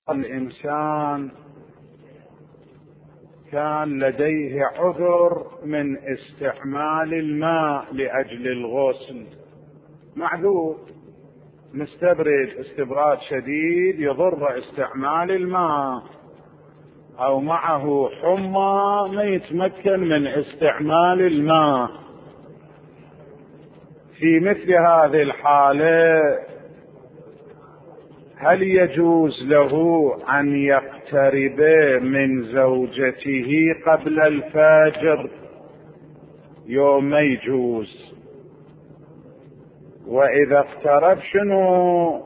الإنسان كان لديه عذر من استعمال الماء لأجل الغسل، معذور مستبرد استبراد شديد يضر استعمال الماء، أو معه حمى ما يتمكن من استعمال الماء. في مثل هذه الحالة هل يجوز له أن يقترب من زوجته قبل الفجر؟ يوم ما يجوز. وإذا اقترب شنو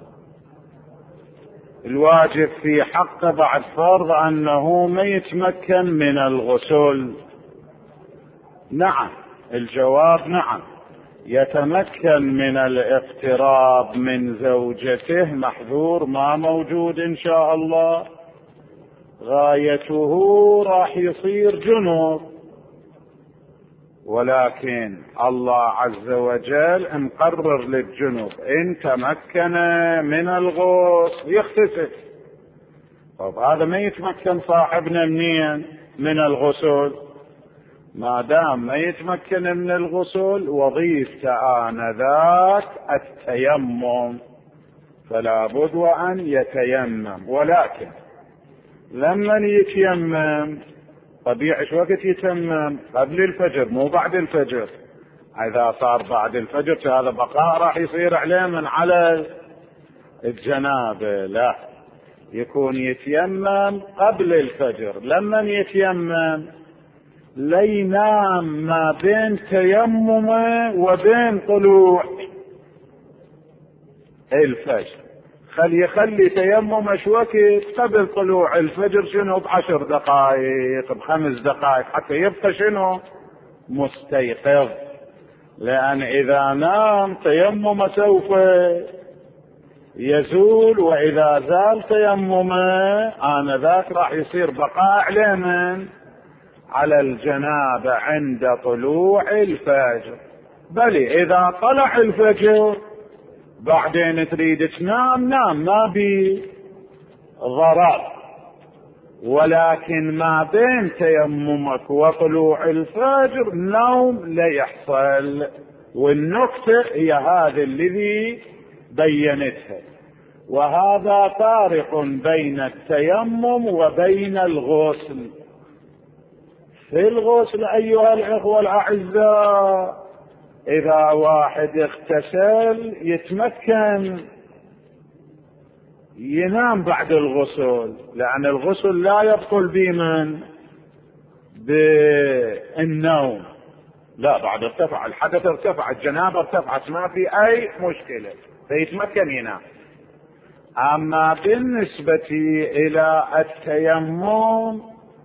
الواجب في حقه بعد فرض أنه ما يتمكن من الغسل؟ نعم، الجواب نعم، يتمكن من الاقتراب من زوجته، محذور ما موجود إن شاء الله، غايته راح يصير جنوب، ولكن الله عز وجل مقرر للجنوب إن تمكن من الغسل يغتسل. طب هذا ما يتمكن صاحبنا منين من الغسل؟ ما دام ما يتمكن من الغسل وظيفته آنذاك التيمم، فلا بد وأن يتيمم. ولكن لما يتيمم طبيعي شو وقت يتيمم؟ قبل الفجر مو بعد الفجر. إذا صار بعد الفجر هذا بقاء راح يصير عليه من على الجنابة، لا، يكون يتيمم قبل الفجر. لما يتيمم لا ينام ما بين تيممه وبين طلوع الفجر، يخلي تيممه شو وقت؟ قبل طلوع الفجر، شنو ب10 دقائق ب5 دقائق، حتى يبقى شنو مستيقظ. لأن إذا نام تيممه سوف يزول، وإذا زال تيممه آنذاك راح يصير بقاء عليه من على الجنابة عند طلوع الفجر. بل إذا طلع الفجر بعدين تريد تنام، نام، ما بي ضرر، ولكن ما بين تيممك وطلوع الفجر نوم لا يحصل. والنقطة هي هذه الذي بينتها، وهذا فارق بين التيمم وبين الغسل. في الغسل أيها الإخوة الأعزاء إذا واحد اغتسل يتمكن ينام بعد الغسل، لأن الغسل لا يبطل بمن بالنوم، لا، بعد ارتفع الحدث، ارتفع الجنابة، ارتفعت، ما في أي مشكلة، فيتمكن ينام. أما بالنسبة إلى التيمم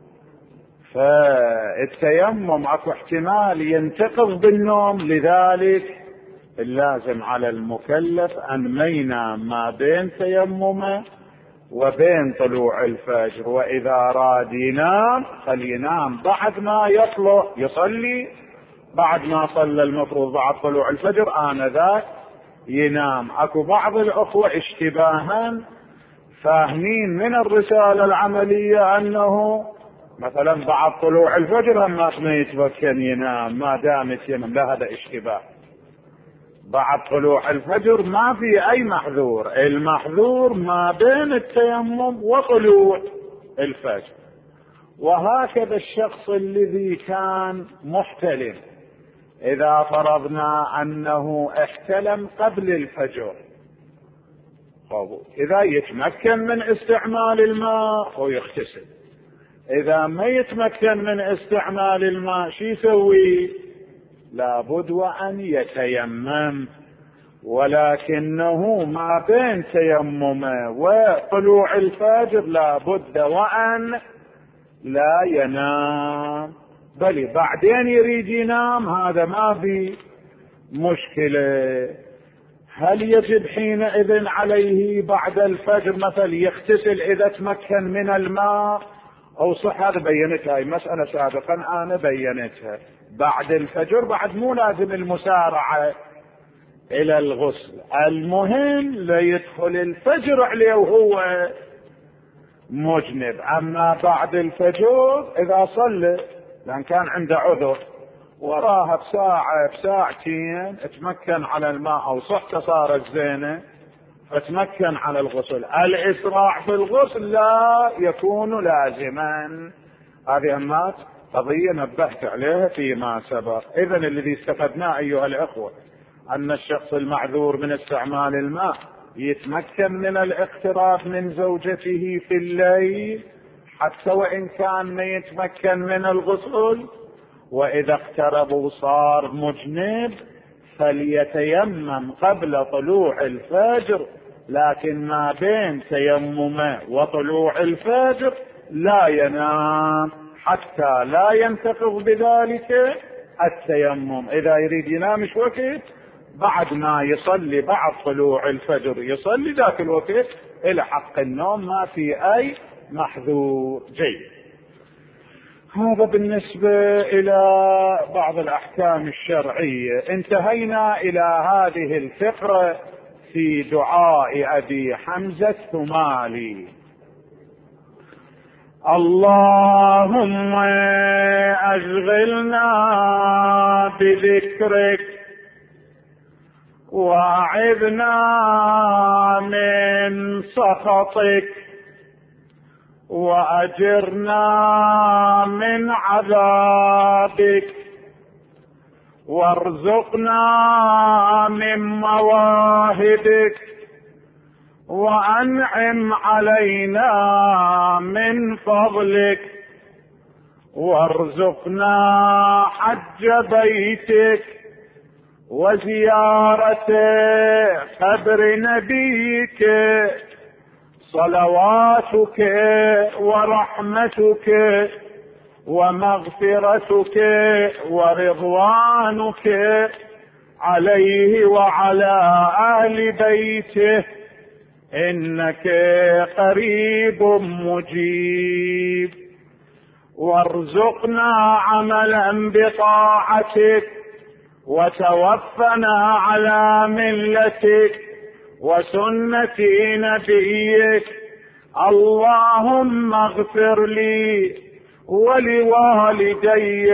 فالتيمم اكو احتمال ينتقض بالنوم، لذلك اللازم على المكلف أن ما ينام ما بين تيممه وبين طلوع الفجر. وإذا راد ينام فلينام بعد ما يطلع، يصلي بعد ما صلى المفروض بعد طلوع الفجر، آنذاك ينام. اكو بعض الأخوة اشتباها فاهمين من الرسالة العملية أنه مثلا بعد طلوع الفجر الناس ما يتمكن ينام ما دام يتيمم، لا، هذا اشتباه. بعد طلوع الفجر ما في أي محذور، المحذور ما بين التيمم وطلوع الفجر. وهكذا الشخص الذي كان محتلم، إذا فرضنا أنه احتلم قبل الفجر، إذا يتمكن من استعمال الماء ويغتسل، إذا ما يتمكن من استعمال الماء شو يسوي؟ لابد وأن يتيمم، ولكنه ما بين تيممه وطلوع الفجر لابد وأن لا ينام، بل بعدين يريد ينام، هذا ما في مشكلة. هل يجب حينئذ عليه بعد الفجر مثل يغتسل إذا تمكن من الماء أو صح؟ هذا بينتها، هاي مسألة سابقا أنا بينتها. بعد الفجر بعد مو لازم المسارعة إلى الغسل، المهم لا يدخل الفجر عليه وهو مجنب. أما بعد الفجر إذا صلى، لأن كان عنده عذر وراها بساعة بساعتين تمكن على الماء أو صحته صارت زينة فتمكن على الغسل، الإسراع في الغسل لا يكون لازما. هذه أمات قضية نبهت عليها فيما سبق. إذن الذي استفدناه أيها الأخوة أن الشخص المعذور من استعمال الماء يتمكن من الاقتراب من زوجته في الليل حتى وإن كان ما يتمكن من الغسل، وإذا اقتربوا صار مجنب فليتيمم قبل طلوع الفجر، لكن ما بين تيممه وطلوع الفجر لا ينام حتى لا ينتقض بذلك التيمم. إذا يريد ينام ايش وقت؟ بعد ما يصلي بعد طلوع الفجر يصلي ذاك الوقت إلى حق النوم، ما في أي محذور. جيد. هذا بالنسبة إلى بعض الأحكام الشرعية. انتهينا إلى هذه الفقرة في دعاء أبي حمزة الثمالي: اللهم أشغلنا بذكرك وأعذنا من سخطك وأجرنا من عذابك وارزقنا من مواهبك وأنعم علينا من فضلك وارزقنا حج بيتك وزيارة قبر نبيك صلواتك ورحمتك ومغفرتك ورضوانك عليه وعلى أهل بيته إنك قريب مجيب. وارزقنا عملا بطاعتك وتوفنا على ملتك وسنة نبيك. اللهم اغفر لي ولوالدي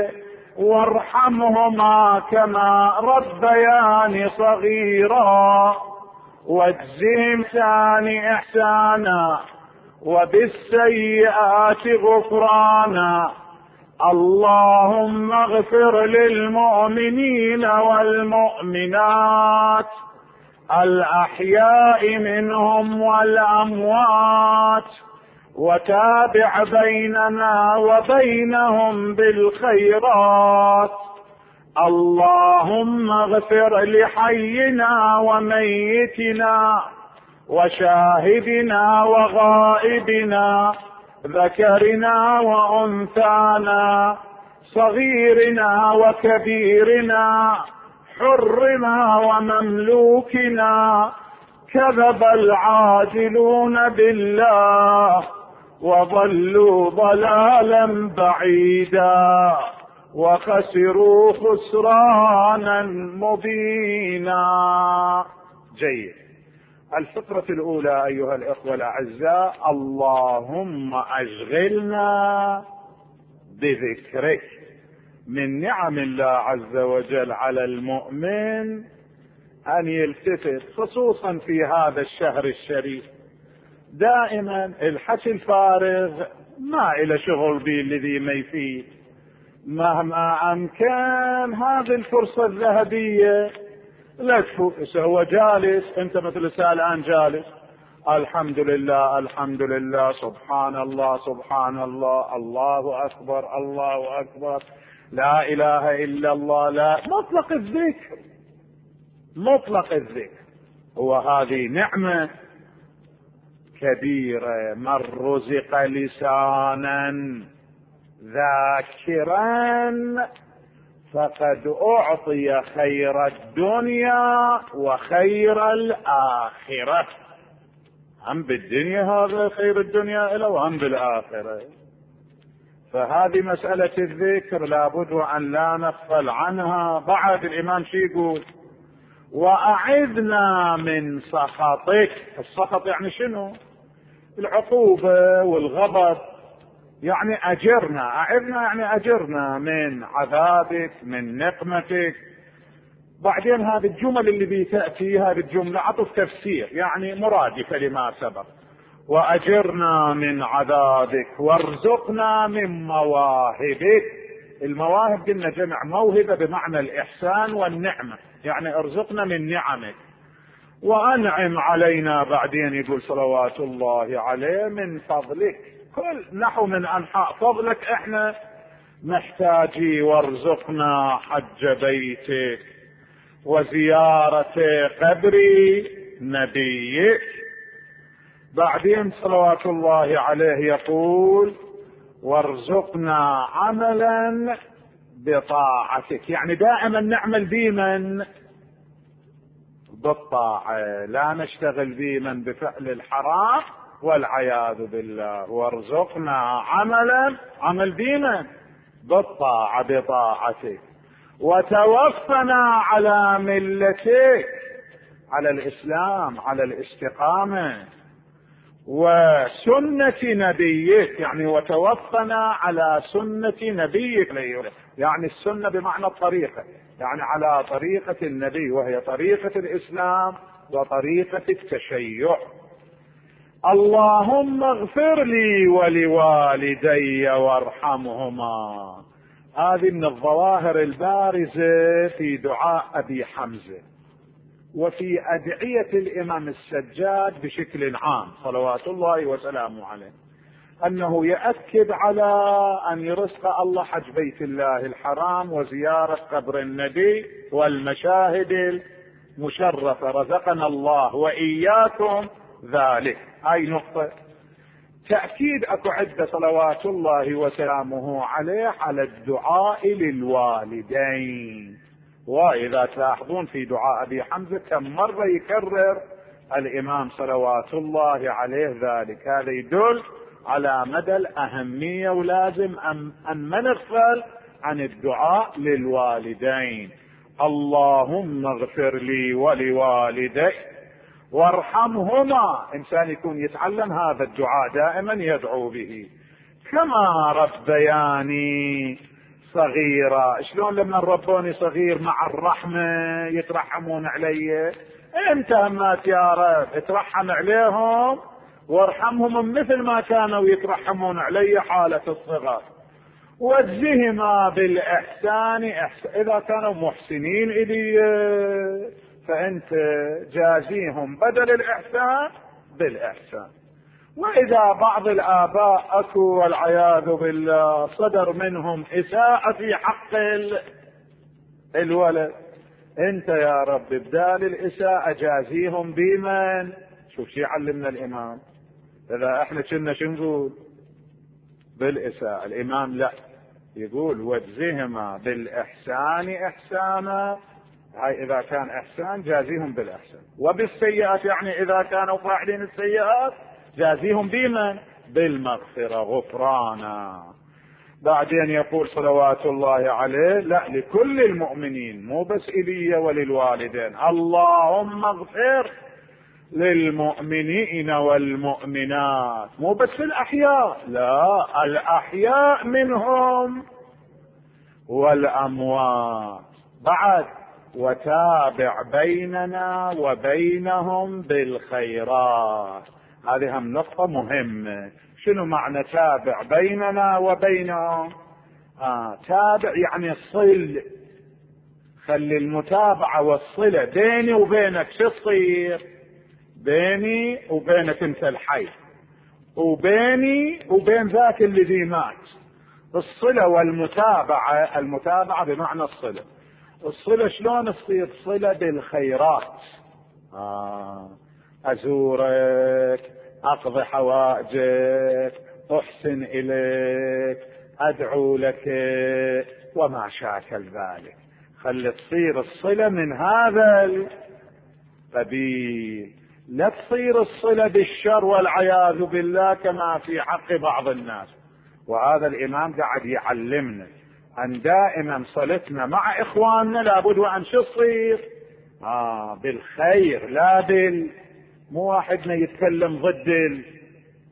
وارحمهما كما ربياني صغيرا واجزهم ثاني إحسانا وبالسيئات غفرانا. اللهم اغفر للمؤمنين والمؤمنات الأحياء منهم والأموات وتابع بيننا وبينهم بالخيرات. اللهم اغفر لحينا وميتنا وشاهدنا وغائبنا ذكرنا وأنثانا صغيرنا وكبيرنا حرنا ومملوكنا. كذب العاجلون بالله وضلوا ضلالا بعيدا وخسروا خسرانا مبينا. جيد. الفقرة الأولى أيها الإخوة الأعزاء: اللهم أشغلنا بذكرك. من نعم الله عز وجل على المؤمن أن يلتفت خصوصا في هذا الشهر الشريف. دائما الحكي الفارغ ما إلى شغل به الذي ما يفيد. مهما أمكن هذه الفرصة الذهبية لا تفوت. هو جالس، أنت مثل الآن جالس، الحمد لله الحمد لله سبحان الله سبحان الله الله أكبر الله أكبر لا إله إلا الله، لا مطلق الذكر مطلق الذكر. وهذه نعمة كبيرة. من رزق لسانا ذاكرا فقد أعطي خير الدنيا وخير الآخرة. هم بالدنيا هذا خير الدنيا له وهم بالآخرة. فهذه مسألة الذكر لابد أن لا نغفل عنها. بعد الإمام شي يقول: وأعذنا من سخطك. السخط يعني شنو؟ العقوبة والغضب، يعني أجرنا، أعرنا يعني أجرنا من عذابك من نقمتك. بعدين هذه الجمل اللي بتأتي هذه الجملة عطف تفسير يعني مرادفة لما سبق. وأجرنا من عذابك وارزقنا من مواهبك. المواهب قلنا جمع موهبة بمعنى الإحسان والنعمة، يعني ارزقنا من نعمك. وأنعم علينا، بعدين يقول صلوات الله عليه من فضلك، كل نحو من أنحاء فضلك احنا محتاجي. وارزقنا حج بيتك وزيارة قبر نبيك. بعدين صلوات الله عليه يقول وارزقنا عملا بطاعتك، يعني دائما نعمل بمن بالطاعة، لا نشتغل بمن بفعل الحرام والعياذ بالله. وارزقنا عمل بمن بالطاعة بطاعتك. وتوفنا على ملتك، على الإسلام على الاستقامة. وسنة نبيك، يعني وتوفنا على سنة نبيك، يعني السنة بمعنى الطريقة، يعني على طريقة النبي وهي طريقة الإسلام وطريقة التشيع. اللهم اغفر لي ولوالدي وارحمهما. هذه من الظواهر البارزة في دعاء أبي حمزة وفي أدعية الإمام السجاد بشكل عام صلوات الله وسلامه عليه، أنه يأكد على أن يرزق الله حج بيت الله الحرام وزيارة قبر النبي والمشاهد المشرفة. رزقنا الله وإياكم ذلك. هاي نقطة تأكيد أكو عدة صلوات الله وسلامه عليه على الدعاء للوالدين. وإذا تلاحظون في دعاء أبي حمزة كم مرة يكرر الإمام صلوات الله عليه ذلك. هذا يدل على مدى الأهمية، ولازم أن ما نغفل عن الدعاء للوالدين. اللهم اغفر لي ولوالدي وارحمهما. إنسان يكون يتعلم هذا الدعاء دائما يدعو به. كما ربياني صغيرة، شلون لما ربوني صغير مع الرحمة يترحمون علي، انت همات يا رب ترحم عليهم وارحمهم مثل ما كانوا يترحمون علي حالة الصغر. واجزهما بالإحسان إذا كانوا محسنين إلي فأنت جازيهم بدل الإحسان بالإحسان. وإذا بعض الآباء أكو والعياذ بالله صدر منهم إساءة في حق الولد، أنت يا رب بدال الإساءة جازيهم بمن؟ شوف شي علمنا الإمام. إذا احنا كنا شو نقول؟ بالإساءة. الإمام لا، يقول واجزهما بالإحسان إحسانا. هاي إذا كان إحسان جازيهم بالإحسان. وبالسيئات يعني إذا كانوا فاعلين السيئات جازيهم بمن؟ بالمغفرة غفرانا. بعدين يقول صلوات الله عليه لا لكل المؤمنين، مو بس إلي وللوالدين. اللهم اغفر للمؤمنين والمؤمنات، مو بس الأحياء، لا الأحياء منهم والأموات. بعد وتابع بيننا وبينهم بالخيرات. هذه هم نقطة مهمة. شنو معنى تابع بيننا وبينهم؟ تابع يعني الصل، خلي المتابعة والصلة بيني وبينك. شو تصير؟ بيني وبينك انت الحي، وبيني وبين ذاك الذي مات. الصلة والمتابعة، المتابعة بمعنى الصلة. الصلة شلون تصير؟ صلة بالخيرات. أزورك، أقضي حوائجك، أحسن إليك، أدعو لك وما شاكل ذلك. خلي تصير الصلة من هذا القبيل، لا تصير الصلة بالشر والعياذ بالله كما في حق بعض الناس. وهذا الإمام قاعد يعلمنا أن دائما صلتنا مع إخواننا لابد وأن شو تصير؟ بالخير، لا مو واحدنا يتكلم ضد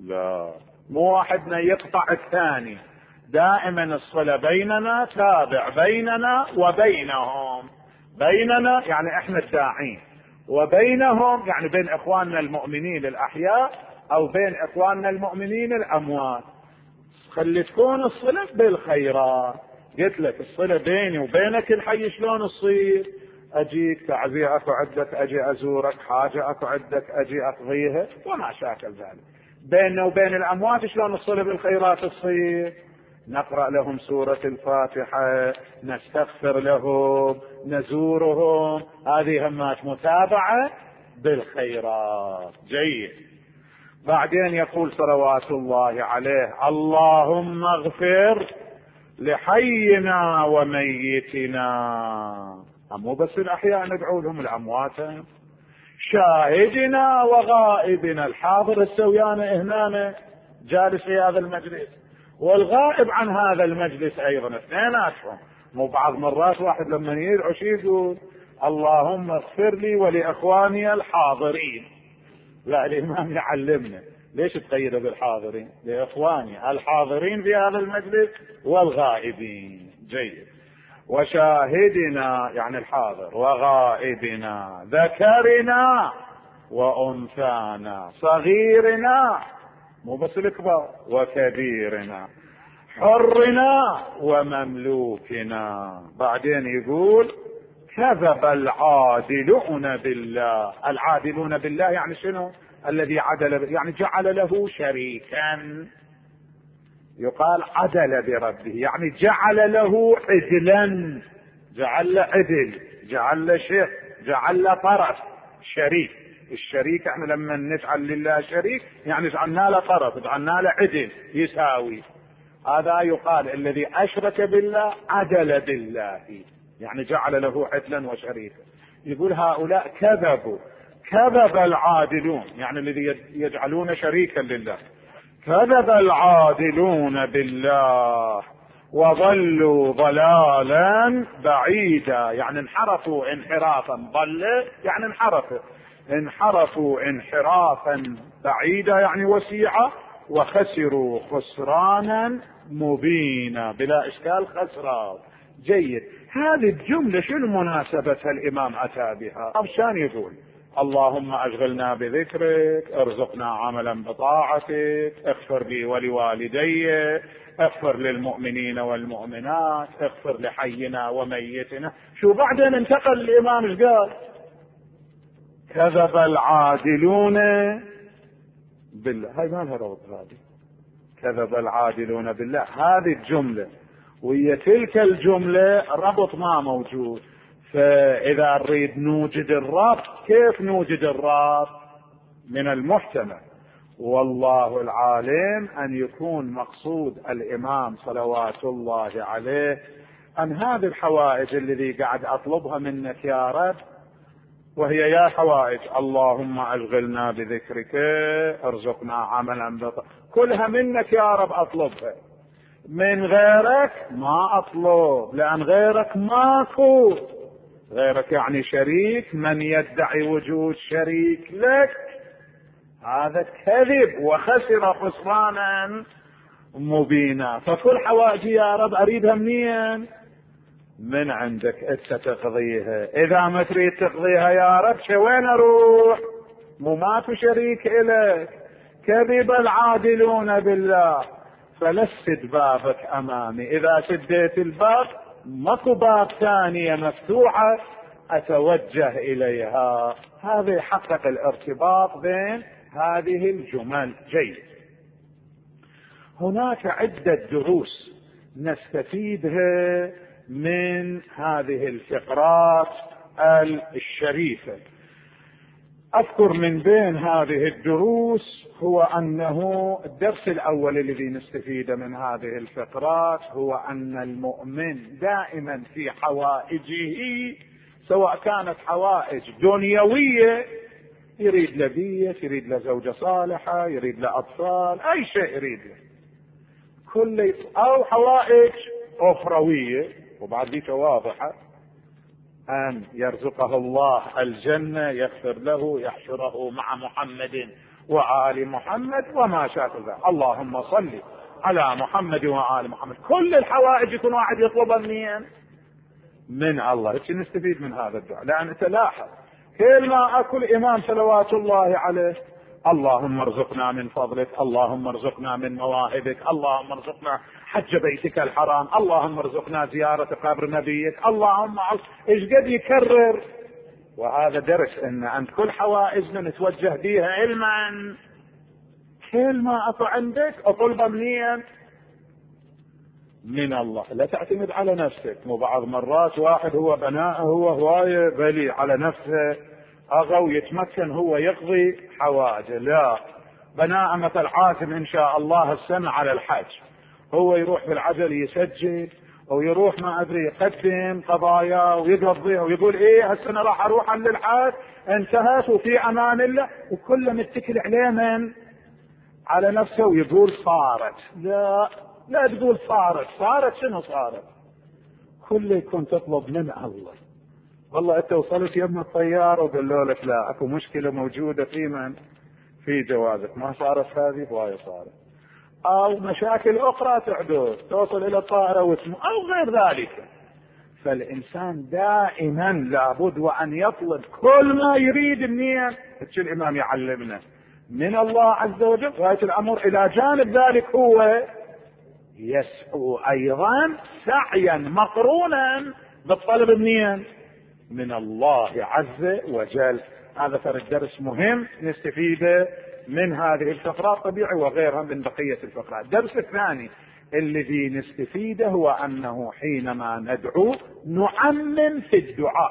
لا، مو واحدنا يقطع الثاني، دائما الصلة بيننا تابع بيننا وبينهم. بيننا يعني احنا الداعين، وبينهم يعني بين اخواننا المؤمنين الاحياء او بين اخواننا المؤمنين الاموات. خلي تكون الصلة بالخيرات. قلت لك الصلة بيني وبينك الحي شلون تصير؟ اجيك تعزية اكو عندك، اجي ازورك، حاجة اكو عندك اجي اقضيها وما شاكل ذلك. بيننا وبين الاموات شلون الصلة بالخيرات تصير؟ نقرأ لهم سورة الفاتحة، نستغفر لهم، نزورهم، هذه همات متابعة بالخيرات. جيد. بعدين يقول صلوات الله عليه: اللهم اغفر لحينا وميتنا. مو بس الأحياء ندعو لهم، الأموات، شاهدنا وغائبنا، الحاضر السويان هنا جالس في هذا المجلس والغائب عن هذا المجلس أيضا، اثنيناتهم. مو بعض مرات واحد لما يدعو شي يقول اللهم اغفر لي ولإخواني الحاضرين؟ لا، الإمام يعلمنا ليش تقيد بالحاضرين؟ لإخواني الحاضرين في هذا المجلس والغائبين. جيد. وشاهدنا يعني الحاضر، وغائبنا، ذكرنا وأنثانا، صغيرنا مو بس الكبار، وكبيرنا، حرنا ومملوكنا. بعدين يقول: كذب العادلون بالله. العادلون بالله يعني شنو؟ الذي عدل، يعني جعل له شريكا. يقال عدل بربه، يعني جعل له عدلا، جعل له عدل، جعل له شيء، جعل له طرف، شريك. الشريك احنا لما نجعل لله شريك يعني جعلنا له طرف، جعلنا له عدل يساوي. هذا يقال الذي اشرك بالله عدل بالله، يعني جعل له عدلا وشريكا. يقول هؤلاء كذبوا، كذب العادلون يعني الذي يجعلون شريكا لله، كذب العادلون بالله وضلوا ضلالا بعيدا، يعني انحرفوا انحرافا، ضل يعني انحرفوا انحرافا بعيدا يعني وسيعا، وخسروا خسرانا مبينا، بلا اشكال خسران. جيد. هذه الجملة شنو مناسبتها الامام اتى بها؟ عشان يقول اللهم اشغلنا بذكرك، ارزقنا عملا بطاعتك، اغفر لي ولوالدي، اغفر للمؤمنين والمؤمنات، اغفر لحينا وميتنا. شو بعدين انتقل الامام ايش قال؟ كذب العادلون بالله. هاي ما لها ربط، هذه كذب العادلون بالله، هذه الجملة وهي تلك الجملة ربط ما موجود. فإذا نريد نوجد الربط، كيف نوجد الربط؟ من المحتمل والله العالم أن يكون مقصود الإمام صلوات الله عليه أن هذه الحوائج الذي قاعد أطلبها منك يا رب، وهي يا حوائج اللهم أشغلنا بذكرك، ارزقنا عملا كلها منك يا رب أطلبها، من غيرك ما أطلب، لأن غيرك ماكو. غيرك يعني شريك، من يدعي وجود شريك لك هذا كذب وخسر خسرانا مبينا. فكل حوائجي يا رب أريدها منين؟ من عندك انت تقضيها. اذا ما تريد تقضيها يا رب وين اروح؟ مو ماكو شريك الك. كذب العادلون بالله، فلسد بابك امامي، اذا سديت الباب ماكو باب ثانية مفتوحة اتوجه اليها. هذا يحقق الارتباط بين هذه الجمل. جيد. هناك عدة دروس نستفيدها من هذه الفقرات الشريفة. أذكر من بين هذه الدروس هو أنه الدرس الأول الذي نستفيده من هذه الفقرات هو أن المؤمن دائما في حوائجه، سواء كانت حوائج دنيوية، يريد له بيت، يريد له زوجة صالحة، يريد له أطفال، أي شيء يريد له، كل أو حوائج أخروية، وبعد ذيك واضحة، أن يرزقه الله الجنة، يغفر له، يحشره مع محمد وآل محمد وما شاكل ذلك. اللهم صل على محمد وآل محمد. كل الحوائج يكون واحد يطلبها منين؟ من الله. هيك نستفيد من هذا الدعاء. لأن تلاحظ كل ما أكل إمام صلوات الله عليه: اللهم ارزقنا من فضلك، اللهم ارزقنا من مواهبك، اللهم ارزقنا حج بيتك الحرام، اللهم ارزقنا زيارة قبر نبيك، اللهم ايش قد يكرر. وهذا درس ان عند كل حوائجنا نتوجه بها علما. كل ما اكو عندك اطلبه منين؟ من الله. لا تعتمد على نفسك. مو بعض مرات واحد هو بناء هو هواية بلي على نفسه اغى ويتمكن هو يقضي حوائجه. لا، بناء مثل عازم ان شاء الله السنة على الحج، هو يروح بالعجل يسجل او يروح ما ادري يقدم قضايا ويقضيها ويقول ايه هالسنة راح اروح للحج، انتهت وفي امان الله، وكله متكل عليه من على نفسه ويقول صارت. لا، لا تقول صارت شنو صارت؟ كله يكون تطلب من الله. والله انت وصلت يم الطيارة وقالوا لك لا، اكو مشكلة موجودة في من في جوازك، ما صارت هذه وهي صارت، او مشاكل اخرى تحدث توصل الى الطائرة واسمه او غير ذلك. فالانسان دائما لابد وان يطلب كل ما يريد منين. الامام يعلمنا من الله عز وجل. غاية الامر الى جانب ذلك هو يسعو ايضا سعيا مقرونا بالطلب منين؟ من الله عز وجل. هذا فرد درس مهم نستفيده من هذه الفقرات طبيعي وغيرها من بقية الفقرات. الدرس الثاني الذي نستفيده هو انه حينما ندعو نعمم في الدعاء.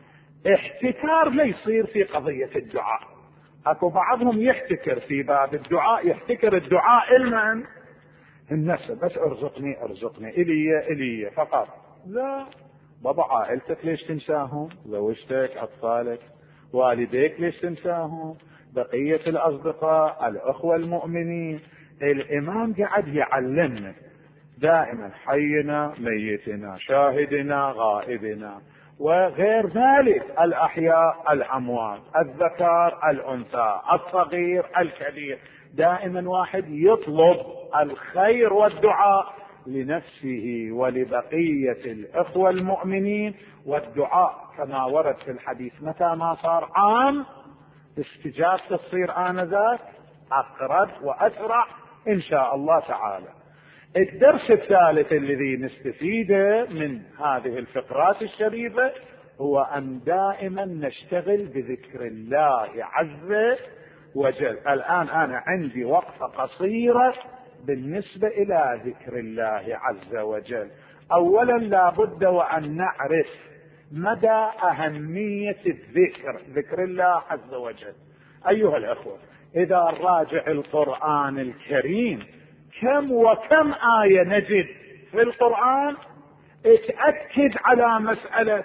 احتكار لا يصير في قضية الدعاء. اكو بعضهم يحتكر في باب الدعاء، يحتكر الدعاء المن النفس، بس ارزقني الي فقط. لا، بابا عائلتك ليش تنساهم؟ زوجتك، اطفالك، والديك ليش تنساهم؟ بقية الاصدقاء، الاخوة المؤمنين. الامام قاعد يعلمنا دائما حينا ميتنا، شاهدنا غائبنا، وغير ذلك، الاحياء الاموات، الذكر الانثى، الصغير الكبير. دائما واحد يطلب الخير والدعاء لنفسه ولبقية الإخوة المؤمنين. والدعاء كما ورد في الحديث متى ما صار عام استجابته تصير آنذاك أقرب وأسرع إن شاء الله تعالى. الدرس الثالث الذي نستفيده من هذه الفقرات الشريفة هو أن دائما نشتغل بذكر الله عز وجل. الآن أنا عندي وقفة قصيرة بالنسبة إلى ذكر الله عز وجل. أولا لابد وأن نعرف مدى أهمية ذكر الله عز وجل. أيها الأخوة، إذا راجع القرآن الكريم كم وكم آية نجد في القرآن اتأكد على مسألة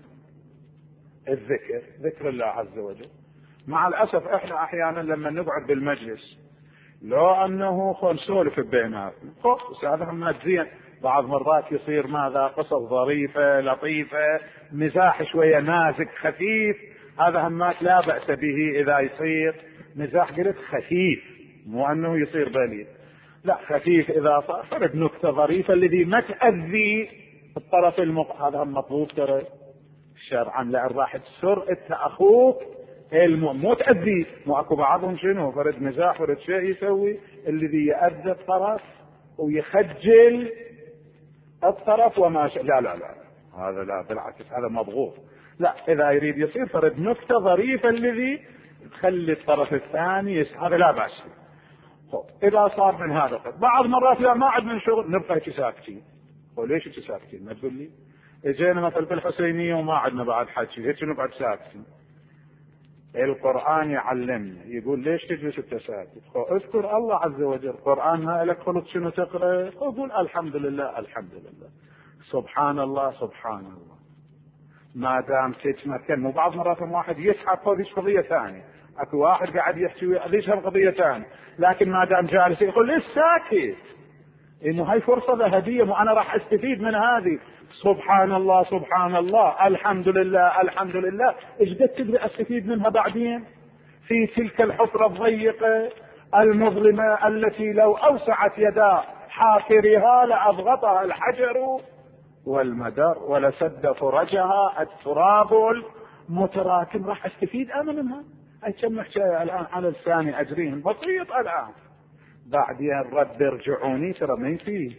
ذكر الله عز وجل. مع الأسف احنا أحيانا لما نقعد بالمجلس لو أنه نسولف بيناتنا هذا هم زين، بعض مرات يصير ماذا قصص ظريفة لطيفة، مزاح شوية نازك خفيف، هذا همات لا بأس به إذا يصير مزاح قلت خفيف، مو أنه يصير بليد، لا خفيف إذا صار نكتة ظريفة الذي ما تأذي الطرف هذا هم مطلوب ترى شرعا، لأن راح تسر انت أخوك مو تأذي. مو أكو بعضهم شنو فرد مزاح فرد شيء يسوي الذي يأذي الطرف ويخجل الطرف وما لا لا لا هذا لا، بالعكس هذا مضغوط. لا، إذا يريد يصير فرد نكتة ظريفة الذي تخلي الطرف الثاني هذا لا بأس. إذا صار من هذا بعض مرات لا ما عد من شغل نبقى ساكتين. وليش ساكتين؟ ما تقول لي اجينا مثل بالحسينية وما عدنا بعد حكي هيك نقعد ساكتين. القرآن يعلمنا يقول ليش تجلس انت ساكت؟ اذكر الله عز وجل. القرآن ما لك خلط شنو تقرأ؟ قول الحمد لله الحمد لله، سبحان الله سبحان الله. ما دام تتمكن. مو بعض مرات واحد يسحب هذه قضية ثانية، اكو واحد قاعد يحكي ليش قضية ثانية، لكن ما دام جالس يقول ليش ساكت؟ انه هاي فرصة ذهبية وانا راح استفيد من هذه. سبحان الله سبحان الله الحمد لله الحمد لله، ايش قد تقدر استفيد منها بعدين؟ في تلك الحفرة الضيقة المظلمة التي لو أوسعت يدا حافرها لأضغطها الحجر والمدر ولسد فرجها التراب المتراكم. راح استفيد أنا منها. أي كم حكاية الآن على لساني أجريهم بسيط الآن، بعدين الرد ارجعوني ترى ما يفيد.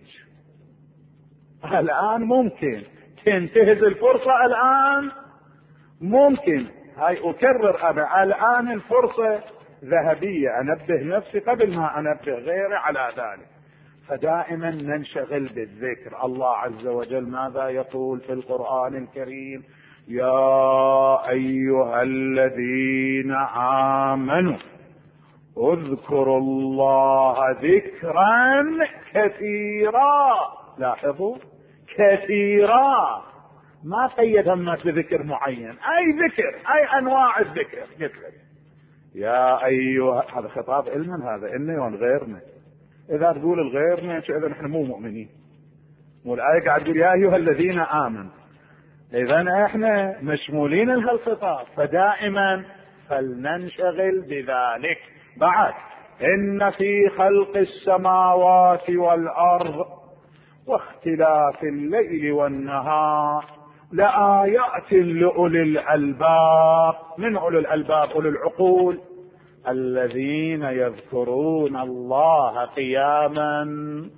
الآن ممكن تنتهز الفرصة، الآن ممكن. هاي أكرر أنا الآن الفرصة ذهبية، أنبه نفسي قبل ما أنبه غيري على ذلك. فدائما ننشغل بالذكر. الله عز وجل ماذا يقول في القرآن الكريم؟ يا أيها الذين آمنوا اذكروا الله ذكرا كثيرا. لاحظوا كثيرا، ما قيد الناس بذكر معين، اي ذكر، اي انواع الذكر. قلت لك يا ايها، هذا خطاب علما، هذا إني وغيرنا. اذا تقول الغيرنا اذا نحن مو مؤمنين، والايه قاعد تقول يا ايها الذين امنوا، اذا احنا مشمولين لهالخطاب. فدائما فلننشغل بذلك. بعد ان في خلق السماوات والارض واختلاف الليل والنهار لآيات لأولي الألباب. من أولي الألباب؟ أولي العقول، الذين يذكرون الله قياما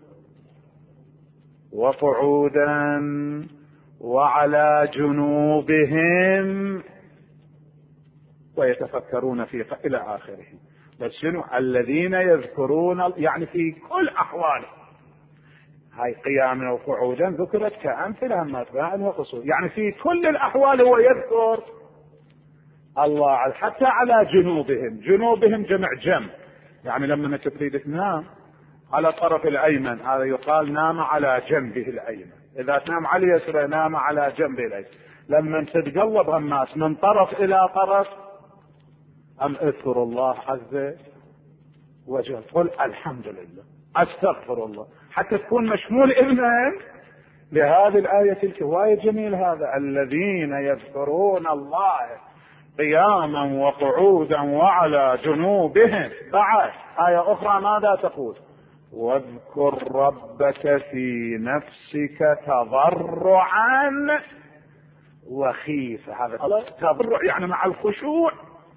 وقعودا وعلى جنوبهم ويتفكرون في إلى آخره. بس شنو الذين يذكرون؟ يعني في كل أحواله. هاي قياما وقعودا ذكرت كأمثلة ما تباعد وقصور، يعني في كل الأحوال هو يذكر الله، حتى على جنوبهم. جنوبهم جمع جنب، يعني لما تريد تنام على الطرف الأيمن هذا يقال نام على جنبه الأيمن، إذا تنام على اليسرى نام على جنبه الأيمن. لما تتقلب الناس من طرف إلى طرف أم اذكر الله عز وجل، قل الحمد لله، استغفر الله، حتى تكون مشمول إذن لهذه الآية الكواية جميل. هذا الذين يذكرون الله قياما وقعودا وعلى جنوبهم. بعد آية أخرى ماذا تقول؟ واذكر ربك في نفسك تضرعا وخيفة. هذا تضرع يعني مع الخشوع،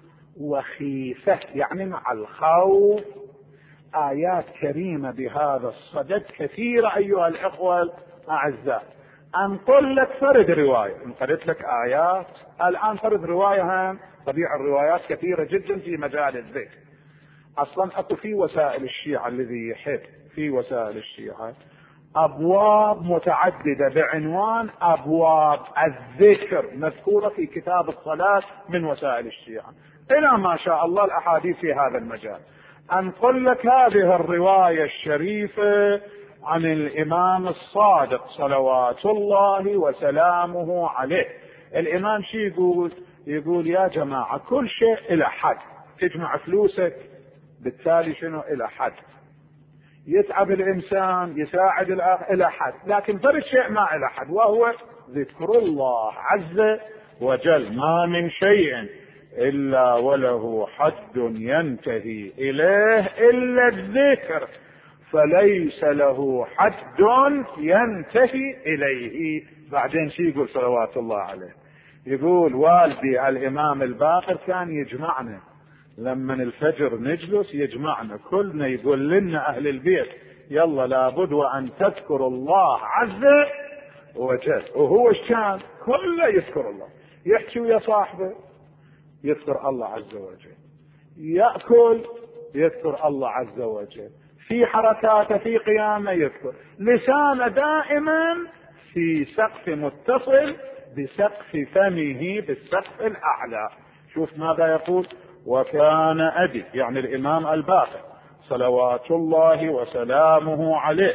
وخيفة يعني مع الخوف. آيات كريمة بهذا الصدد كثيرة أيها الإخوة الأعزاء. أنقل لك فرد رواية، إن قلت لك آيات الآن فرد رواية. هم طبيعة الروايات كثيرة جدا في مجال الذكر. أصلا أكو في وسائل الشيعة، الذي يحب في وسائل الشيعة أبواب متعددة بعنوان أبواب الذكر مذكورة في كتاب الصلاة من وسائل الشيعة، إلى ما شاء الله الأحاديث في هذا المجال. أنقل لك هذه الرواية الشريفة عن الإمام الصادق صلوات الله وسلامه عليه. الإمام شي يقول يا جماعة كل شيء إلى حد، تجمع فلوسك بالتالي شنو إلى حد، يتعب الإنسان يساعد الآخر إلى حد، لكن فرد شيء ما إلى حد، وهو ذكر الله عز وجل. ما من شيء إلا وله حد ينتهي إليه إلا الذكر، فليس له حد ينتهي إليه. بعدين شي يقول صلوات الله عليه؟ يقول والدي الإمام الباقر كان يجمعنا لما الفجر نجلس، يجمعنا كلنا، يقول لنا أهل البيت يلا لابد وأن تذكروا الله عز وجل. وهو ايش كان؟ كله يذكر الله، يحكي ويا صاحبه يذكر الله عز وجل، يأكل يذكر الله عز وجل، في حركاته في قيامه يذكر، لسانه دائما في سقف متصل بسقف فمه بالسقف الأعلى. شوف ماذا يقول؟ وكان أبي يعني الإمام الباقر صلوات الله وسلامه عليه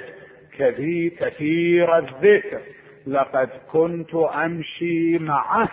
كثير الذكر، لقد كنت أمشي معه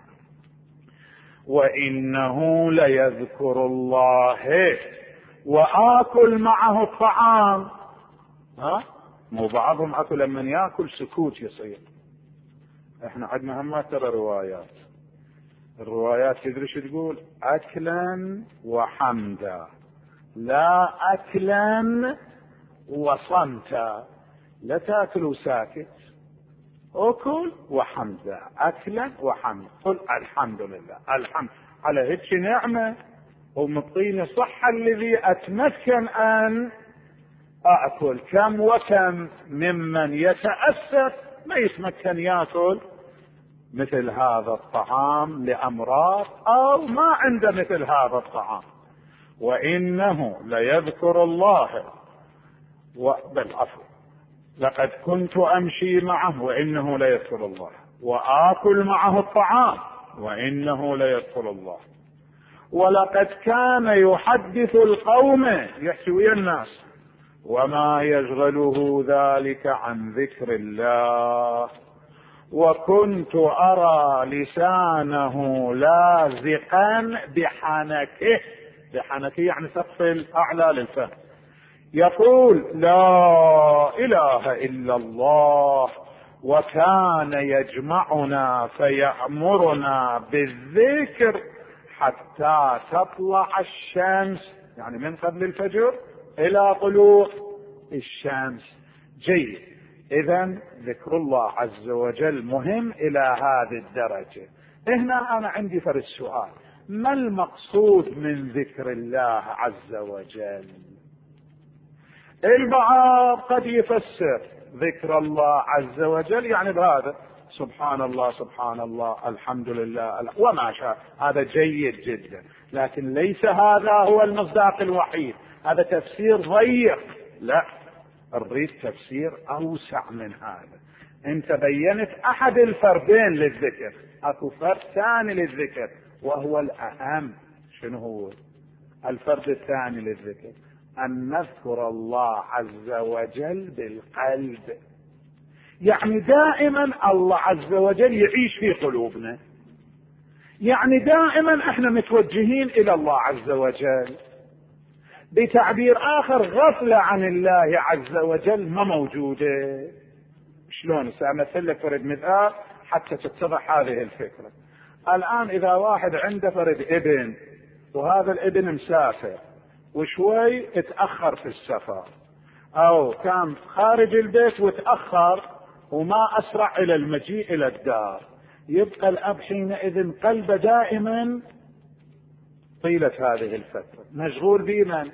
وإنه ليذكر الله وآكل معه الطعام. مو بعضهم أكل لمن يأكل سكوت يصير. احنا عندنا هم ترى روايات الروايات تدري شو تقول؟ أكلا وحمدا، لا أكلا وصمتا. لا تأكل وساكت، أكل وحمدا، أكلا وحمدا، قل الحمد لله، الحمد على هيك نعمة ومطيني صحة الذي أتمكن أن أكل. كم وكم ممن يتأسف ما يتمكن يأكل مثل هذا الطعام لأمراض أو ما عنده مثل هذا الطعام. وإنه ليذكر الله بالعفو، لقد كنت أمشي معه وإنه ليذكر الله، وآكل معه الطعام وإنه ليذكر الله، ولقد كان يحدث القوم، يحكي ويا الناس، وما يشغله ذلك عن ذكر الله، وكنت أرى لسانه لازقا بحنكه، بحنكه يعني سقف الأعلى للفم، يقول لا إله إلا الله، وكان يجمعنا فيأمرنا بالذكر حتى تطلع الشمس، يعني من قبل الفجر إلى طلوع الشمس. جيد، إذن ذكر الله عز وجل مهم إلى هذه الدرجة. هنا أنا عندي فرد سؤال: ما المقصود من ذكر الله عز وجل؟ البعض قد يفسر ذكر الله عز وجل يعني بهذا: سبحان الله سبحان الله، الحمد لله، وما شاء، هذا جيد جدا، لكن ليس هذا هو المصداق الوحيد، هذا تفسير ضيق. لا، نريد تفسير أوسع من هذا. أنت بينت أحد الفردين للذكر، أكو فرد ثاني للذكر وهو الأهم. شنو هو الفرد الثاني للذكر؟ أن نذكر الله عز وجل بالقلب، يعني دائما الله عز وجل يعيش في قلوبنا، يعني دائما احنا متوجهين إلى الله عز وجل. بتعبير آخر، غفلة عن الله عز وجل ما موجودة. شلون؟ سأمثل لك فرد مثال حتى تتضح هذه الفكرة. الآن إذا واحد عنده فرد ابن، وهذا الابن مسافر وشوي اتأخر في السفر، أو كان خارج البيت وتأخر وما أسرع إلى المجيء إلى الدار، يبقى الأب حينئذ قلبه دائما طيلة هذه الفترة مشغول بمن؟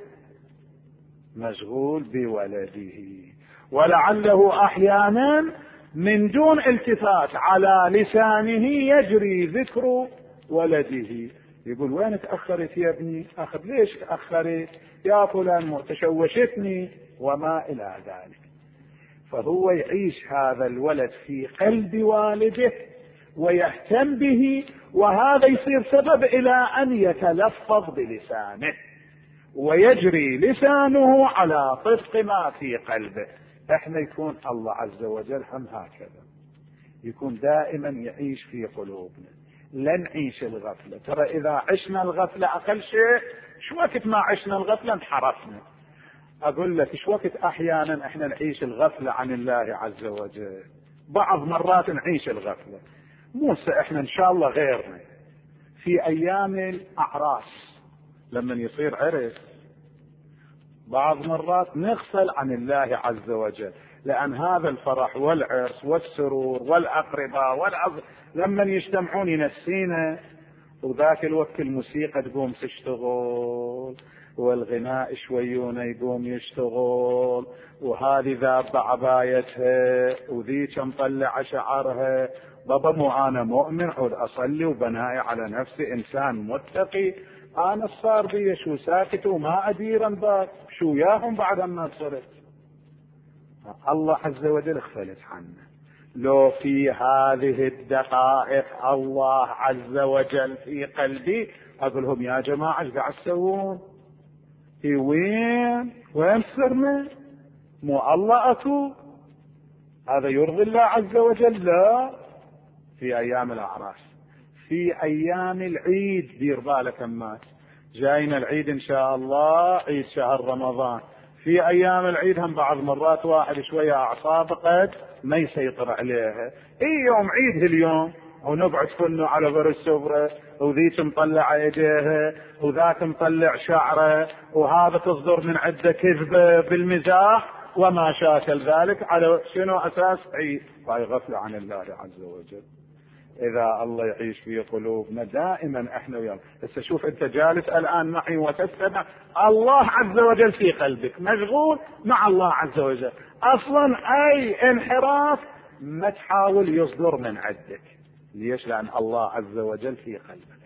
مشغول بولده، ولعله أحيانا من دون التفات على لسانه يجري ذكر ولده. يقول: وين تأخرت يا ابني؟ أخذ ليش تأخرت يا فلان؟ تشوشتني، وما إلى ذلك. فهو يعيش هذا الولد في قلب والده ويهتم به، وهذا يصير سبب إلى أن يتلفظ بلسانه ويجري لسانه على طبق ما في قلبه. احنا يكون الله عز وجل هم هكذا، يكون دائما يعيش في قلوبنا، لا نعيش الغفلة. ترى إذا عشنا الغفلة أقل شيء، شو وقت ما عشنا الغفلة انحرفنا. أقول لك شو وقت أحيانا إحنا نعيش الغفلة عن الله عز وجل، بعض مرات نعيش الغفلة. موسى إحنا إن شاء الله غيرنا في أيام الأعراس لما يصير عرس، بعض مرات نغفل عن الله عز وجل، لأن هذا الفرح والعرس والسرور والأقرباء لما يجتمعون ينسينا، وذاك الوقت الموسيقى تقوم تشتغل، والغناء شويونه يقوم يشتغل، وهذه ذابة عبايتها وذيك مطلع شعرها، بابا مو أنا مؤمن عود أصلي وبناي على نفسي إنسان متقي، أنا صار بي شو ساكت وما أدير باب شو ياهم بعد ما صرت. الله عز وجل اختلف عنا. لو في هذه الدقائق الله عز وجل في قلبي، أقول لهم: يا جماعة ايش قاعد تسوون؟ وين صرنا؟ مو الله أكو؟ هذا يرضي الله عز وجل؟ لا. في أيام الأعراس، في أيام العيد، دير بالك أمات جاينا العيد إن شاء الله، عيد شهر رمضان، في أيام العيد هم بعض مرات واحد شوية أعصابه قد ما يسيطر عليها. يوم عيد اليوم ونقعد كله على بر السفرة، وذيك مطلع ايديها وذاك مطلع شعره، وهذا تصدر من عدة كذبة بالمزاح وما شاكل ذلك، على شنو اساس؟ هاي غفلة عن الله عز وجل. اذا الله يعيش في قلوبنا دائما احنا وياه. هسه شوف انت جالس الان معي وتستمع، الله عز وجل في قلبك، مشغول مع الله عز وجل، اصلا اي انحراف ما تحاول يصدر من عندك. ليش؟ لان الله عز وجل في قلبك.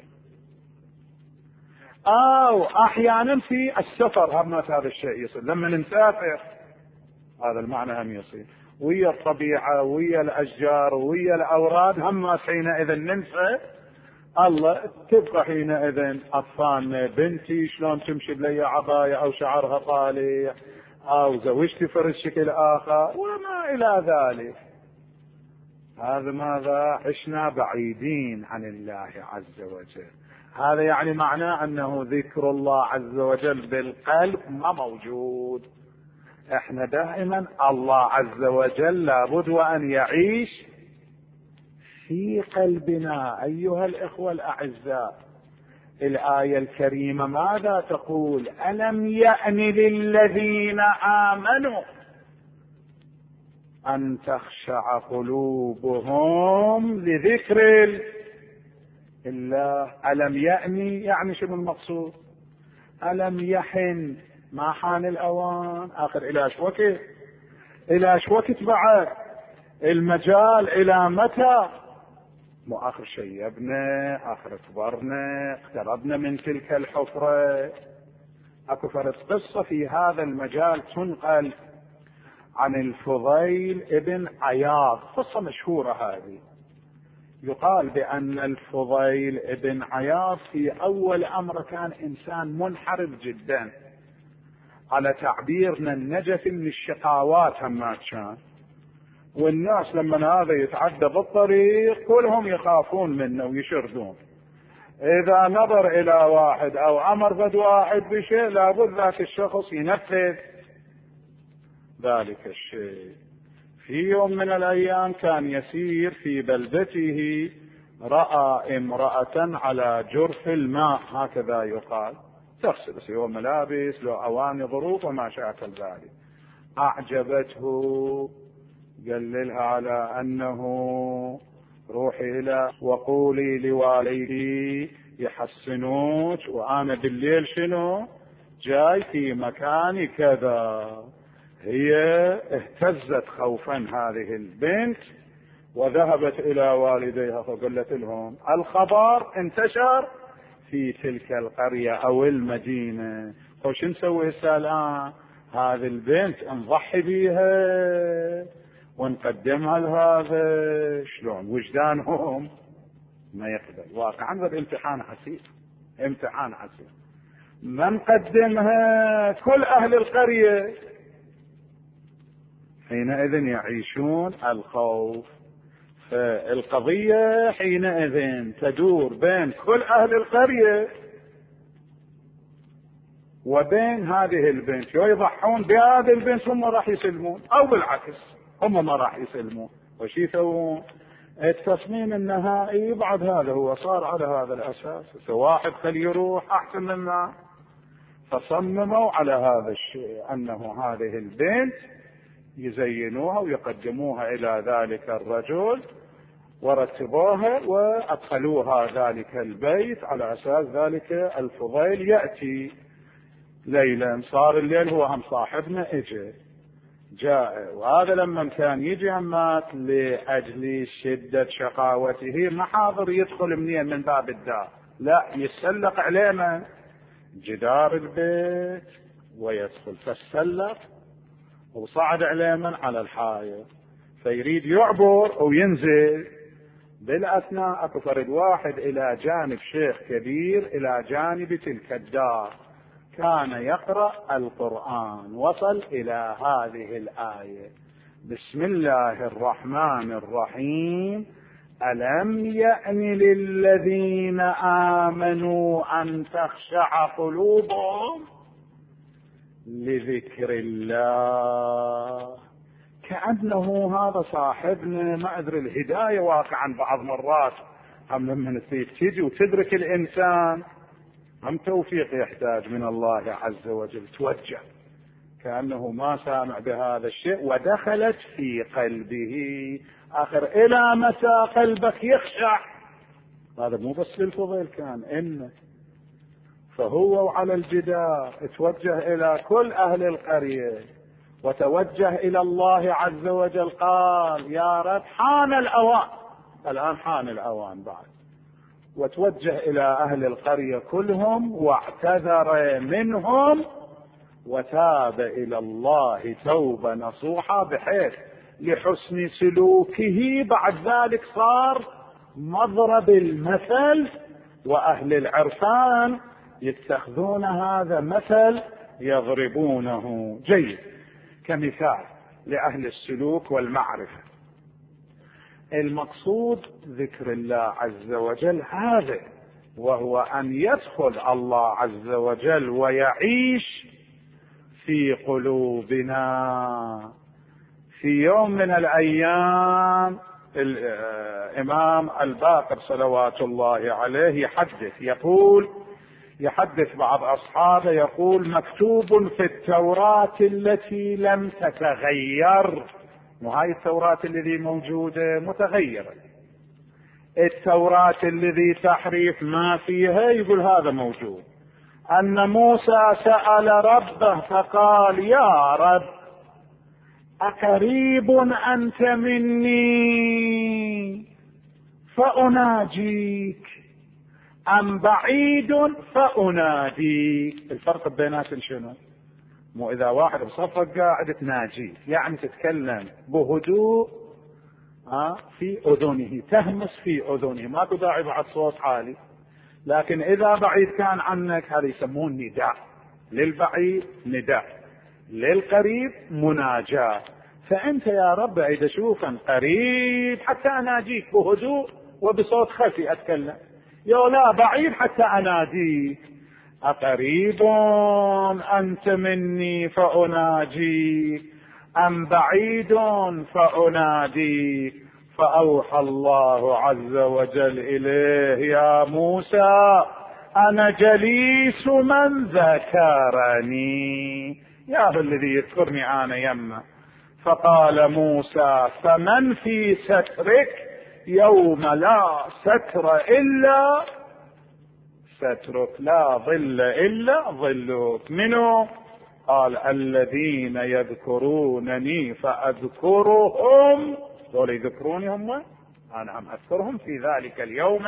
او احيانا في السفر هم هذا الشيء يصير، لما نسافر هذا المعنى هم يصير، ويا الطبيعة ويا الأشجار ويا الأوراد هم حينئذ ننسى الله. تبقى حينئذ أطفالنا، بنتي شلون تمشي بلي عباية أو شعرها طالع، أو زوجتي فرش شكل آخر وما إلى ذلك. هذا ماذا؟ عشنا بعيدين عن الله عز وجل. هذا يعني معناه أنه ذكر الله عز وجل بالقلب ما موجود. احنا دائما الله عز وجل لابد وان يعيش في قلبنا. ايها الاخوة الاعزاء، الاية الكريمة ماذا تقول؟ الم يأن للذين امنوا ان تخشع قلوبهم لذكر الله. الم يأن يعني شنو المقصود؟ الم يحن، ما حان الاوان؟ اخر الى وقت، الى وقت بعد المجال الى متى؟ مو اخر شيبنا، اخر كبرنا، اقتربنا من تلك الحفرة. اكو فرد قصة في هذا المجال تنقل عن الفضيل ابن عياض، قصة مشهورة هذه. يقال بان الفضيل ابن عياض في اول امر كان انسان منحرف جدا، على تعبيرنا النجف من الشقاوات همات كان، والناس لما هذا يتعدى بالطريق كلهم يخافون منه ويشردون. اذا نظر الى واحد او امر بد واحد بشيء لابد ذاك الشخص ينفذ ذلك الشيء. في يوم من الايام كان يسير في بلدته، راى امرأة على جرف الماء، هكذا يقال، تغسل سوى ملابس لو اواني ظروف وما شاكل ذلك. اعجبته، قال لها على انه روحي الى وقولي لوالدي يحسنوك، وانا بالليل شنو جاي في مكان كذا. هي اهتزت خوفا هذه البنت وذهبت الى والديها، فقالت لهم الخبر انتشر في تلك القرية او المدينة، وش نسوي هسه الان؟ هذه البنت نضحي بيها ونقدمها لهذا، شلون وجدانهم ما يقبل. واقعا هذا امتحان عسير، امتحان عسير. ما نقدمها كل اهل القرية حينئذ يعيشون الخوف. فالقضية حينئذ تدور بين كل اهل القرية وبين هذه البنت، يضحون بهذه البنت هم راح يسلمون، او بالعكس هم ما راح يسلمون. وش يسوون؟ التصميم النهائي بعد هذا هو صار على هذا الاساس، واحد خلي يروح احسن منا. فصمموا على هذا الشيء، انه هذه البنت يزينوها ويقدموها الى ذلك الرجل، ورتبوها وادخلوها ذلك البيت على اساس ذلك الفضيل ياتي ليلا. صار الليل، هو هم صاحبنا اجى جاء، وهذا لما كان يجي همات لاجل شدة شقاوته ما حاضر يدخل منين من باب الدار، لا يتسلق علينا جدار البيت ويدخل. فالسلق وصعد علينا على الحائط، فيريد يعبر وينزل. بالاثناء اكو فرد واحد الى جانب شيخ كبير الى جانب تلك الدار كان يقرأ القرآن، وصل إلى هذه الآية: بسم الله الرحمن الرحيم ألم يأن للذين آمنوا أن تخشع قلوبهم لذكر الله. كأنه هذا صاحبنا ما أدري الهداية واقعا بعض مرات هم لما تيجي وتدرك الإنسان هم توفيق يحتاج من الله عز وجل، توجه كأنه ما سامع بهذا الشيء ودخلت في قلبه. آخر إلى متى قلبك يخشع؟ هذا مو بس للفضيل كان إنه فهو على الجدار توجه إلى كل أهل القرية وتوجه إلى الله عز وجل، قال يا رب حان الأوان، الآن حان الأوان بعد، وتوجه إلى أهل القرية كلهم واعتذر منهم وتاب إلى الله توبة نصوحة، بحيث لحسن سلوكه بعد ذلك صار مضرب المثل، وأهل العرفان يتخذون هذا مثل يضربونه جيد كمثال لأهل السلوك والمعرفة. المقصود ذكر الله عز وجل هذا، وهو أن يدخل الله عز وجل ويعيش في قلوبنا. في يوم من الأيام الإمام الباقر صلوات الله عليه يحدث بعض أصحابه يقول مكتوب في التوراة التي لم تتغير، وهاي التوراة الذي موجودة متغيرة، التوراة الذي تحريف ما فيها يقول هذا موجود، أن موسى سأل ربه فقال يا رب أقريب أنت مني فأناجيك أم بعيد فأناديك؟ الفرق بيناتهم شنو؟ مو إذا واحد بصفك قاعد تناجيه يعني تتكلم بهدوء في أذنه، تهمس في أذنه، ماكو داعي بعد صوت عالي. لكن إذا بعيد كان عنك هذا يسمون نداء، للبعيد نداء، للقريب مناجاة. فأنت يا رب إذا شوفا قريب حتى أناجيك بهدوء وبصوت خفي أتكلم، يا لا بعيد حتى أناديك. أقريب أنت مني فأناجيك أم بعيد فأناديك؟ فأوحى الله عز وجل إليه يا موسى أنا جليس من ذكرني، يا الذي يذكرني أنا يمه. فقال موسى فمن في سترك يوم لا ستر إلا سترك، لا ظل إلا ظلك. منه؟ قال الذين يذكرونني فأذكرهم، دول يذكروني هم، أنا هم أذكرهم في ذلك اليوم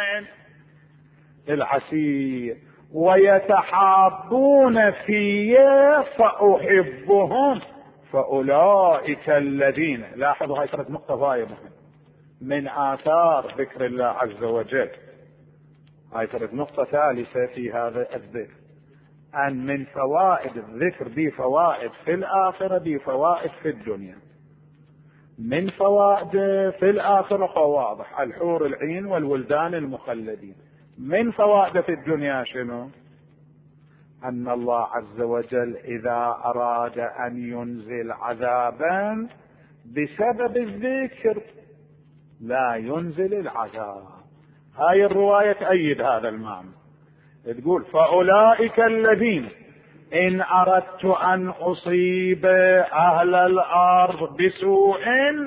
العسير، ويتحابون في فأحبهم فأولئك الذين. لاحظوا هاي ثلاث نقطة غاية مهمة من آثار ذكر الله عز وجل. هاي ثلاث نقطة ثالثة في هذا الذكر، أن من فوائد الذكر بفوائد في الآخرة بفوائد في الدنيا. من فوائد في الآخرة فواضح، الحور العين والولدان المخلدين. من فوائد في الدنيا شنو؟ أن الله عز وجل إذا أراد أن ينزل عذابا بسبب الذكر لا ينزل العذاب. هاي الرواية تأيد هذا المعنى، تقول فأولئك الذين إن أردت أن أصيب أهل الأرض بسوء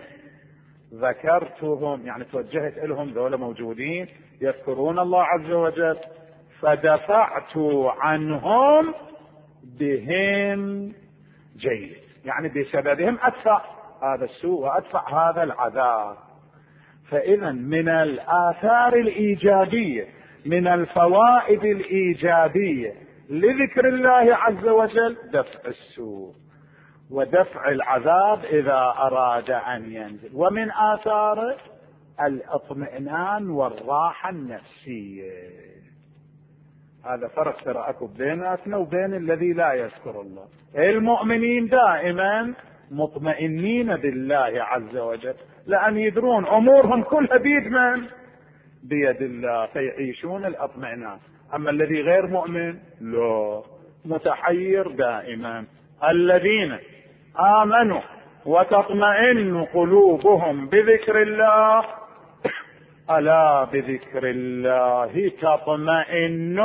ذكرتهم، يعني توجهت لهم، ذولا موجودين يذكرون الله عز وجل، فدفعت عنهم بهم جيد، يعني بسببهم أدفع هذا السوء وأدفع هذا العذاب. فإذا من الآثار الإيجابية، من الفوائد الإيجابية لذكر الله عز وجل دفع السوء ودفع العذاب إذا أراد أن ينزل. ومن آثاره الاطمئنان والراحة النفسية. هذا فرق ترى أكو بيناتنا وبين الذي لا يذكر الله. المؤمنين دائما مطمئنين بالله عز وجل، لأن يدرون أمورهم كلها بيد من؟ بيد الله، فيعيشون الاطمئنان. أما الذي غير مؤمن لا، متحير دائما. الذين آمنوا وتطمئن قلوبهم بذكر الله، ألا بذكر الله تطمئن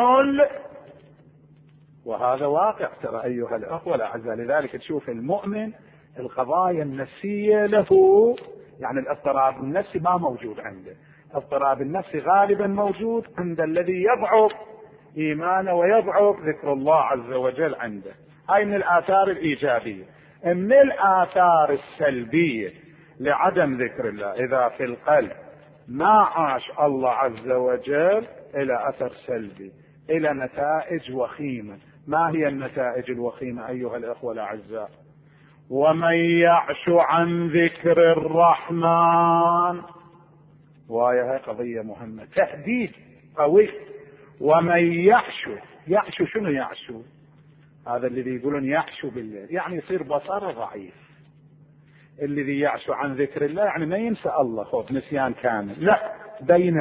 وهذا واقع ترى أيها الأخوة الأعزاء. لذلك تشوف المؤمن القضايا النفسية له، يعني الاضطراب النفسي ما موجود عنده، الاضطراب النفسي غالبا موجود عند الذي يضعف إيمانه ويضعف ذكر الله عز وجل عنده. هاي من الآثار الإيجابية. من الآثار السلبية لعدم ذكر الله، إذا في القلب ما عاش الله عز وجل، إلى أثر سلبي، إلى نتائج وخيمة. ما هي النتائج الوخيمة أيها الأخوة الأعزاء؟ ومن يعش عن ذكر الرحمن، وهي قضية مهمة، تهديد قوي. ومن يعشو شنو يعشو؟ هذا الذي يقولون يعشو بالليل، يعني يصير بصره ضعيف. الذي يعشو عن ذكر الله يعني ما ينسى الله، خوف نسيان كامل، لا، بين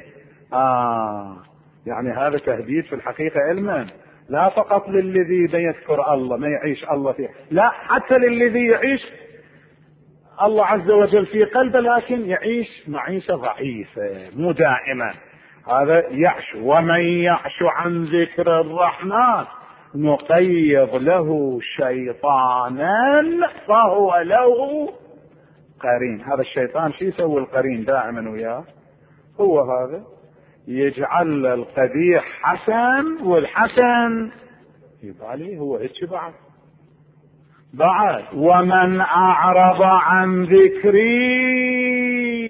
يعني هذا تهديد في الحقيقة علما، لا فقط للذي يذكر الله ما يعيش الله فيه، لا، حتى للذي يعيش الله عز وجل في قلبه لكن يعيش معيشة ضعيفة مو دائما. هذا يعشو. ومن يعشو عن ذكر الرحمن نقيض له شيطانا فهو له قرين. هذا الشيطان شو يسوي القرين دائما وياه؟ هو هذا يجعل القبيح حسن والحسن يبالي هو هيك بعد. ومن أعرض عن ذكري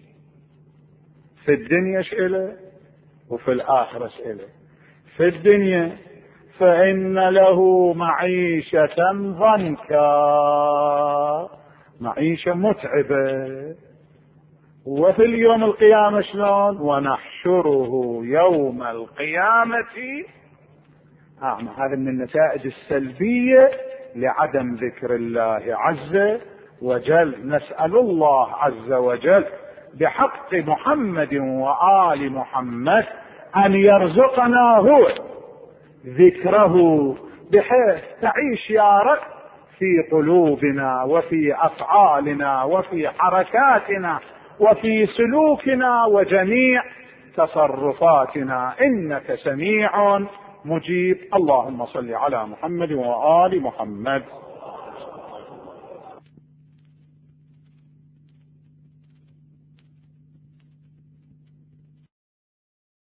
في الدنيا شئله وفي الآخرة شئله. في الدنيا فإن له معيشة ضنكا، معيشة متعبة. وفي اليوم القيامة شلون؟ ونحشره يوم القيامة أعمى. هذا من النتائج السلبية لعدم ذكر الله عز وجل. نسأل الله عز وجل بحق محمد وآل محمد أن يرزقنا هو ذكره، بحيث تعيش يا رب في قلوبنا وفي أفعالنا وفي حركاتنا وفي سلوكنا وجميع تصرفاتنا، إنك سميع مجيب. اللهم صل على محمد وآل محمد.